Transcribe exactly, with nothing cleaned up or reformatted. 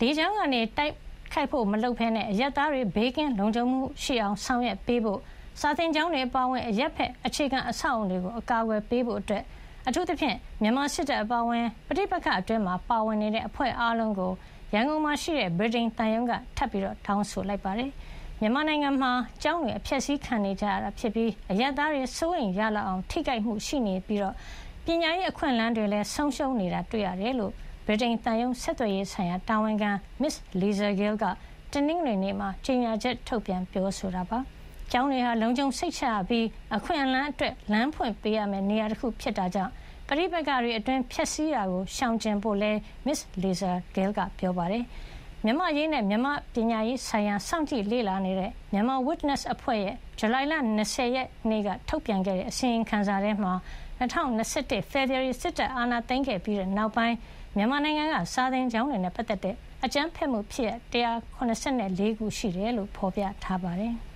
လေကြောင်းကနေတိုက်ခိုက်ဖို့မလုပ်ဘဲနဲ့အရပ်သားတွေဘေးကင်းလုံခြုံမှုရှိအောင်ဆောင်ရွက်ပေးဖို့စာသင်ကျောင်းတွေအပါအဝင်အရက်ဖက်အခြေခံအဆောက်အုံတွေကိုအကာအကွယ်ပေးဖို့အတွက်အထူးသဖြင့်မြန်မာစစ်တပ်အပါအဝင်ပဋိပက္ခအတွင်းမှာပါဝင်နေတဲ့အဖွဲ့အားလုံးကိုရန်ကုန်မှာရှိတဲ့ဗြိတိန်တန်ယုံကထပ်ပြီးတော့တောင်းဆိုလိုက်ပါတယ်မြန်မာနိုင်ငံမှာကျောင်းတွေအဖျက်ဆီးခံနေကြရတာဖြစ်ပြီးအရပ်သားတွေစိုးရိမ်ရလောက်အောင်ထိခိုက်မှုရှိနေပြီးတော့ပညာရေးအခွင့်အလမ်းတွေလည်းဆုံးရှုံးနေတာတွေ့ရတယ်လို့ဗြိတိန်တန်ယုံဆက်သွယ်ရေးဆိုင်ရာတာဝန်ခံ Miss Lisa Gill ကတနင်္ဂနွေနေ့မှာကြေညာချက်ထုတ်ပြန်ပြောဆိုတာပါ။ကျောင်းတွေဟာလုံခြုံစိတ်ချရပြီးအခွင့်အလမ်းအတွက်လမ်းဖွင့်ပေးရမယ့်နေရာတစ်ခုဖြစ်တာကြောင့်ပဋိပက္ခတွေအတွင်းဖျက်ဆီးတာကိုရှောင်ကျဉ်ဖို့လဲ Miss Lisa Gill ကပြောပါတယ်။မြန်မာရေးနဲ့မြန်မာပညာရေးဆိုင်ရာစောင့်ကြည့်လေ့လာနေတဲ့မြန်မာ Witness အဖွဲ့ရဲ့ဇူလိုင်လ၂၀ရက်နေ့ကထုတ်ပြန်ခဲ့တဲ့အစီရင်ခံစာထဲမှာ၂၀၂၁ ဖေဖော်ဝါရီစစ်တပ်အာဏာသိမ်းခဲ့ပြီးတဲ့နောက်ပိုင်းမြန်မာနိုင်ငံကစာသင်ကျောင်းတွေနဲ့ပတ်သက်တဲ့အကြမ်းဖက်မှုဖြစ်ရပ်၁၇၄ခုရှိတယ်လို့ဖော်ပြထားပါတယ်။